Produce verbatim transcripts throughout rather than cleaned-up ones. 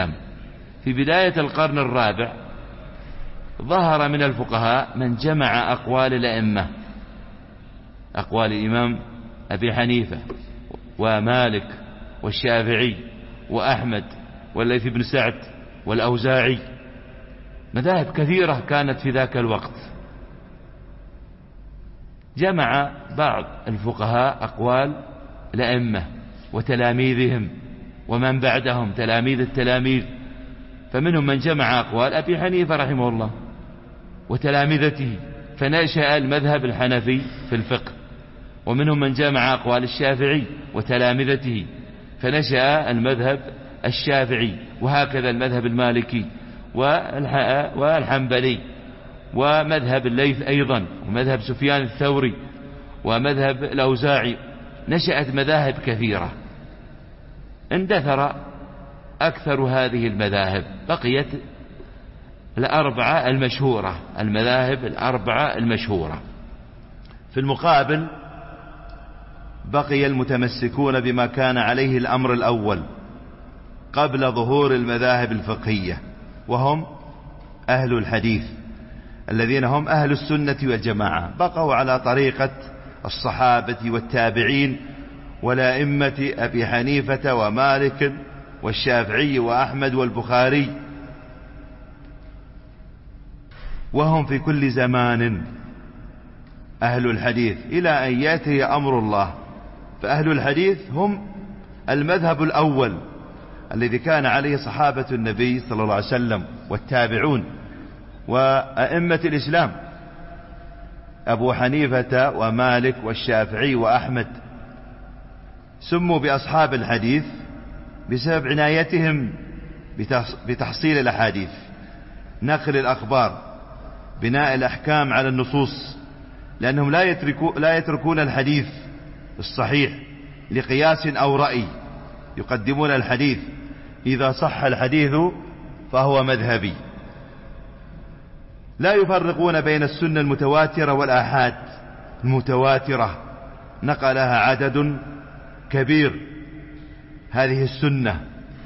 الإسلام. في بداية القرن الرابع ظهر من الفقهاء من جمع أقوال الأئمة، أقوال الإمام أبي حنيفة ومالك والشافعي وأحمد والليث بن سعد والأوزاعي، مذاهب كثيرة كانت في ذاك الوقت. جمع بعض الفقهاء أقوال الأئمة وتلاميذهم ومن بعدهم تلاميذ التلاميذ، فمنهم من جمع أقوال أبي حنيفة رحمه الله وتلامذته فنشأ المذهب الحنفي في الفقه، ومنهم من جمع أقوال الشافعي وتلامذته فنشأ المذهب الشافعي، وهكذا المذهب المالكي والحنبلي ومذهب الليث أيضا ومذهب سفيان الثوري ومذهب الأوزاعي. نشأت مذاهب كثيرة، اندثر أكثر هذه المذاهب، بقيت الأربعة المشهورة، المذاهب الأربعة المشهورة. في المقابل بقي المتمسكون بما كان عليه الأمر الأول قبل ظهور المذاهب الفقهية، وهم أهل الحديث الذين هم أهل السنة والجماعة، بقوا على طريقة الصحابة والتابعين والأئمة أبي حنيفة ومالك والشافعي وأحمد والبخاري، وهم في كل زمان أهل الحديث إلى أن يأتي أمر الله. فأهل الحديث هم المذهب الأول الذي كان عليه صحابة النبي صلى الله عليه وسلم والتابعون وأئمة الإسلام أبو حنيفة ومالك والشافعي وأحمد. سموا بأصحاب الحديث بسبب عنايتهم بتحصيل الأحاديث، نقل الأخبار، بناء الأحكام على النصوص، لأنهم لا يتركون, لا يتركون الحديث الصحيح لقياس أو رأي، يقدمون الحديث إذا صح الحديث فهو مذهبي. لا يفرقون بين السنة المتواترة والآحاد. المتواترة نقلها عدد كبير هذه السنة،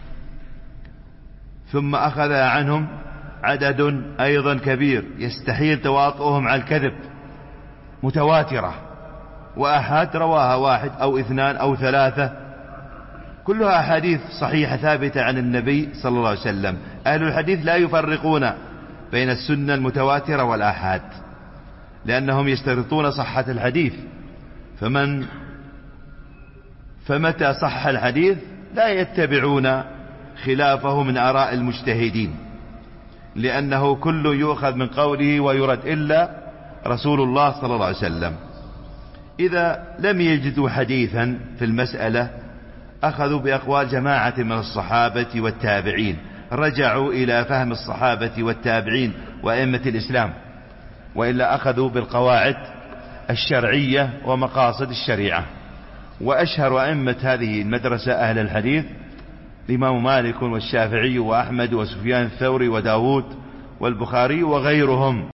ثم أخذها عنهم عدد أيضا كبير يستحيل تواطؤهم على الكذب، متواترة. وآحاد رواها واحد أو اثنان أو ثلاثة، كلها أحاديث صحيحة ثابتة عن النبي صلى الله عليه وسلم. أهل الحديث لا يفرقون بين السنة المتواترة والآحاد، لأنهم يشترطون صحة الحديث، فمن فمتى صح الحديث لا يتبعون خلافه من آراء المجتهدين، لأنه كل يؤخذ من قوله ويرد إلا رسول الله صلى الله عليه وسلم. إذا لم يجدوا حديثا في المسألة أخذوا بأقوال جماعة من الصحابة والتابعين، رجعوا إلى فهم الصحابة والتابعين وأئمة الإسلام، وإلا أخذوا بالقواعد الشرعية ومقاصد الشريعة. وأشهر أئمة هذه المدرسة أهل الحديث الإمام مالك والشافعي وأحمد وسفيان الثوري وداود والبخاري وغيرهم.